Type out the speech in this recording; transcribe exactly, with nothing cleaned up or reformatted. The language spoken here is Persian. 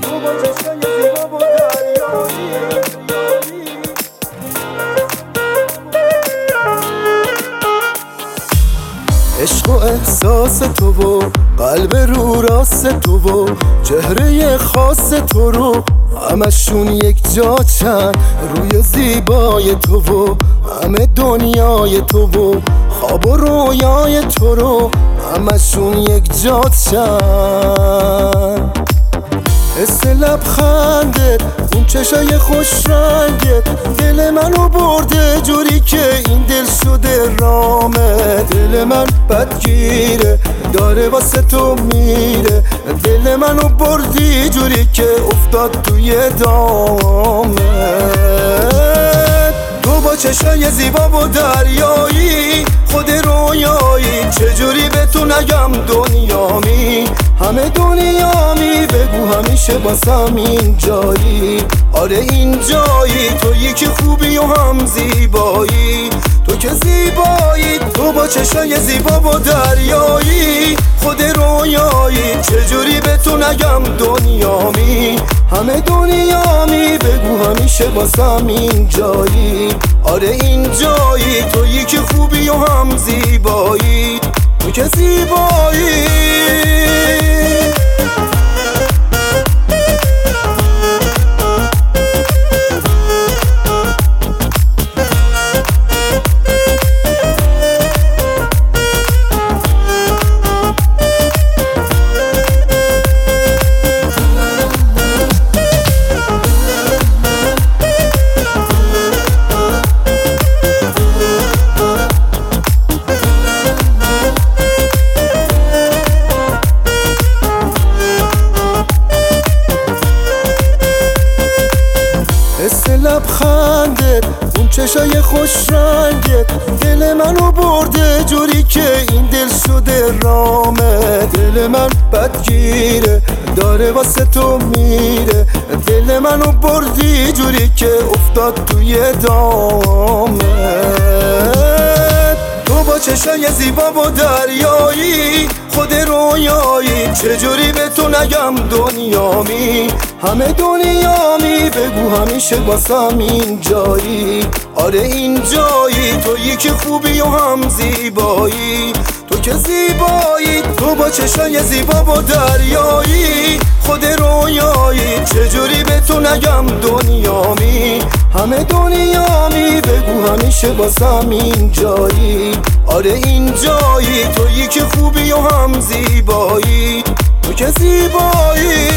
تو با چشای زیبا و دریایی. عشق و احساس تو و قلب رو راست تو و چهره خاص تو رو همشون یک جا چند روی زیبای تو و همه دنیای تو و خواب و رویای تو رو همشون یک جا چند. حس لبخندت اون چشای خوش رنگت دل منو برده جوری که این دل شده رامه. دل من بدگیره داره واسه تو میره، دل منو بردی جوری که افتاد توی دامه. تو با چشای زیبا و دریایی خود رویایی، چجوری به تو نگم دنیامی همه دنیامی. بگو همیشه باسم این جایی، آره این جایی. تویی که خوبی و هم زیبایی، تو که زیبایی. تو با چشای زیبا و دریایی خود رویایی، چجوری به تو نگم دنیامی همه دنیامی. بگو همیشه باسم این جایی، آره این جایی. تویی که خوبی و هم زیبایی، تو که زیبایی. حس لبخندت اون چشای خوش رنگت دل منو برده جوری که این دل شده رامه. دل من بدگیره داره واسه تو میره، دل منو بردی جوری که افتاد توی دامه. تو با چشای زیبا و دریایی خود رویایی، چجوری به تو نگم دنیامی همه دنیامی. بگو همیشه باسم این جایی، آره این جایی. تویی که خوبی و هم زیبایی، تو که زیبایی. تو با چشای زیبا و دریایی خود رویایی، چجوری به تو نگم دنیامی همه دنیامی. بگو همیشه باسم این جایی، آره این جایی. تویی که خوبی و هم زیبایی، تو که زیبایی.